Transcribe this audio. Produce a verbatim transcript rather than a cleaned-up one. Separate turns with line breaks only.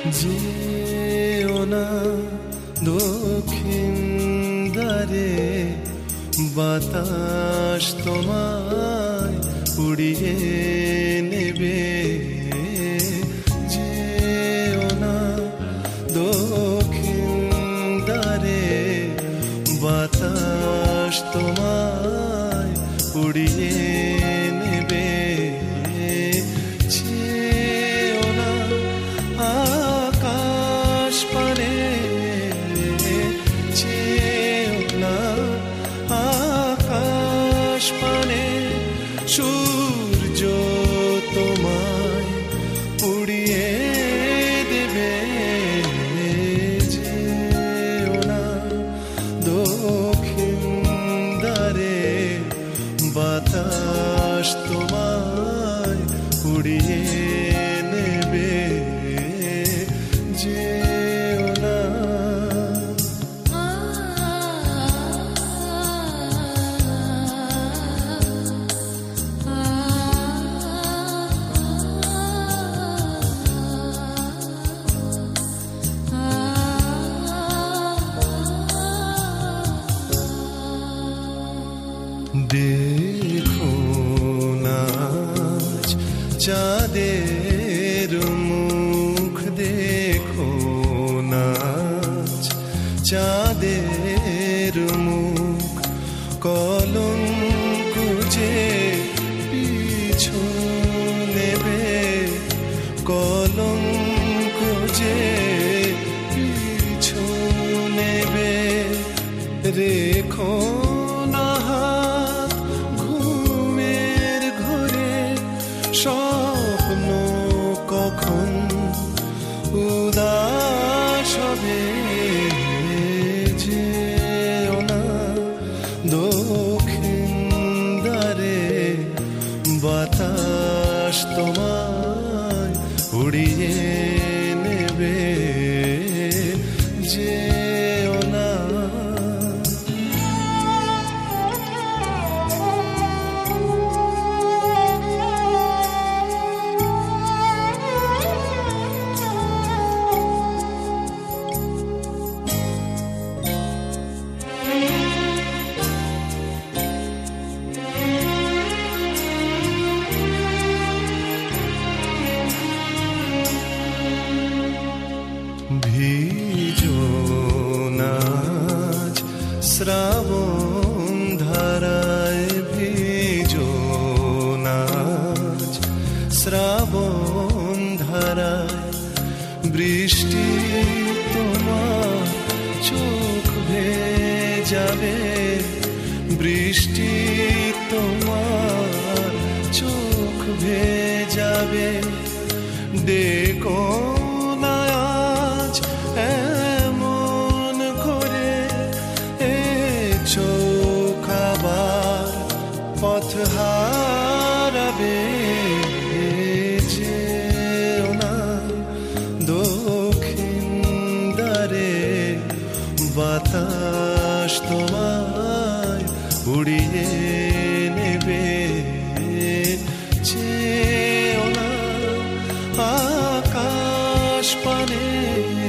যেও না দক্ষিণ দ্বারে, বাতাস তোমায় উড়িয়ে নেবে। যেও না দক্ষিণ দ্বারে, বাতাস তোমায় উড়িয়ে নেবে। যেও না আকাশ পানে, যেও না আকাশ পানে, সূর্য তোমায় উড়িয়ে দেবে। যেও না দক্ষিণ দ্বারে, বাতাস তোমায় উড়িয়ে নেবে। যেও না। দেখো নাচ চাঁদের মুখ, দেখো নাচ চাঁদের মুখ, কলঙ্ক যে পিছু নেবে, কলঙ্ক যে পিছু নেবে। রেখো না হাত ঘুমের ঘরে, স্বপ্ন কখন উদাস হবে। যেও না দক্ষিণ দ্বারে, বাতাস তোমায় উড়িয়ে নেবে। যেও না। ভিজো নাচ শ্রাবণ ধারায়, ভিজো নাচ শ্রাবণ ধারায়। বৃষ্টি তোমার চোখ ভেজাবে, বৃষ্টি তোমার চোখ ভেজাবে। ডেকো না আজ এমন করে, এ চোখ আবার পথ হারাবে। যেও না দক্ষিণ দ্বারে, বাতাস তোমায় উড়িয়ে নেবে। যেও না আকাশ পানে,